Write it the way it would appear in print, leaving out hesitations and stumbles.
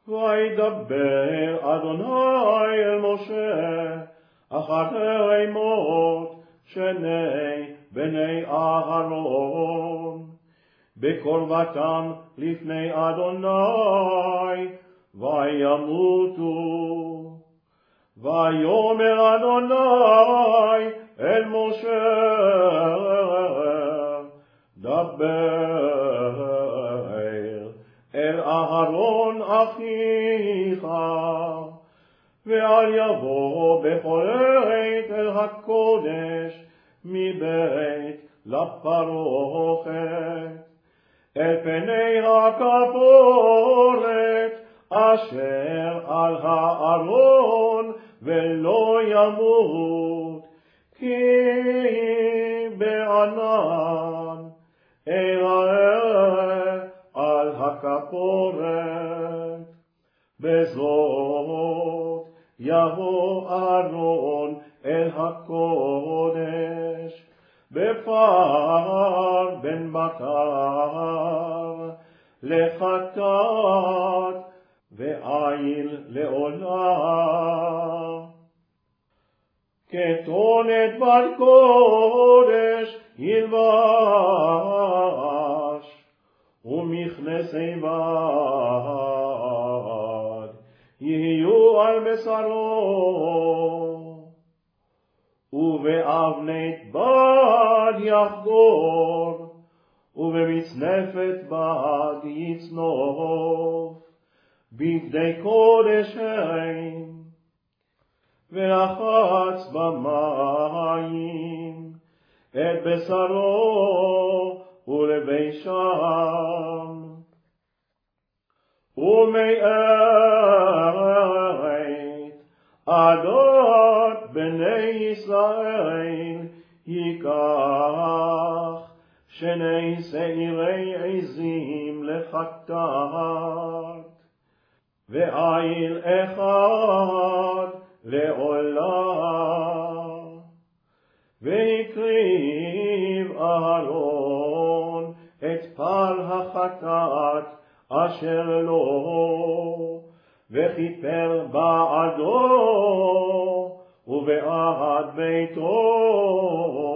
וידבר אדוני אל משה אחרי מות שני בני אהרון בקרבתם לפני אדוני וימותו. ויאמר אדוני אל משה דבר אל אהרון אחיך ואל יבוא בכל עת אל הקודש מבית לפרוכת אל פני הכפורת אשר על הארון ולא ימות כי בענן אראה על הכפורת. בזאת יבוא אהרון אל הקודש בפר בן בקר לחטאת ועיל לעולה. כתונת בת קודש ילבש ומכנסי בד יהיו על בשרו ובאבנית בד יחגור ובמצנפת בד יצנוף בגדי קודש הם ולחץ במים את בשרו ולבישם ומאית עדות בני ישראל ייקח שני שעירי עזים לחטאת ועיל אחד לעולה. והקריב אהרון את פר החטאת אשר לו וכיפר בעדו ובעד ביתו